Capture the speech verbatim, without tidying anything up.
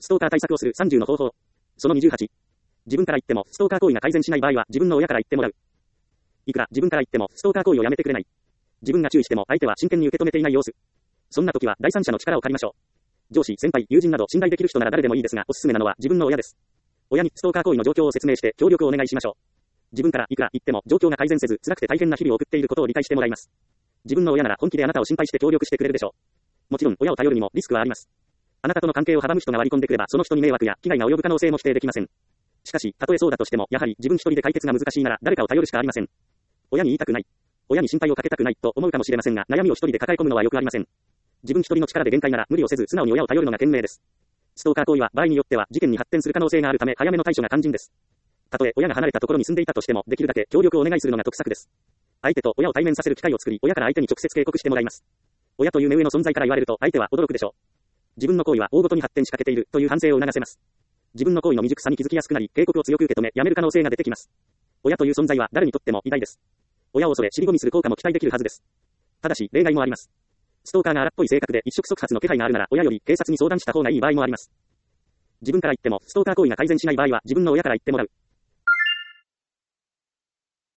ストーカー対策をするさんじゅうの方法。そのにじゅうはち。自分から言ってもストーカー行為が改善しない場合は自分の親から言ってもらう。いくら自分から言ってもストーカー行為をやめてくれない。自分が注意しても相手は真剣に受け止めていない様子。そんな時は第三者の力を借りましょう。上司、先輩、友人など信頼できる人なら誰でもいいですが、おすすめなのは自分の親です。親にストーカー行為の状況を説明して協力をお願いしましょう。自分からいくら言っても状況が改善せず辛くて大変な日々を送っていることを理解してもらいます。自分の親なら本気であなたを心配して協力してくれるでしょう。もちろん親を頼るにもリスクはあります。あなたとの関係を阻む人が割り込んでくればその人に迷惑や危害が及ぶ可能性も否定できません。しかし、たとえそうだとしても、やはり自分一人で解決が難しいなら誰かを頼るしかありません。親に言いたくない。親に心配をかけたくないと思うかもしれませんが、悩みを一人で抱え込むのはよくありません。自分一人の力で限界なら無理をせず素直に親を頼るのが賢明です。ストーカー行為は場合によっては事件に発展する可能性があるため早めの対処が肝心です。たとえ親が離れたところに住んでいたとしてもできるだけ協力をお願いするのが得策です。相手と親を対面させる機会を作り、親から相手に直接警告してもらいます。親という目上の存在から言われると相手は驚くでしょう。自分の行為は大ごとに発展しかけているという反省を促せます。自分の行為の未熟さに気づきやすくなり、警告を強く受け止め、やめる可能性が出てきます。親という存在は誰にとっても偉大です。親を恐れ尻込みする効果も期待できるはずです。ただし、例外もあります。ストーカーが荒っぽい性格で一触即発の気配があるなら、親より警察に相談した方がいい場合もあります。自分から言っても、ストーカー行為が改善しない場合は、自分の親から言ってもらう。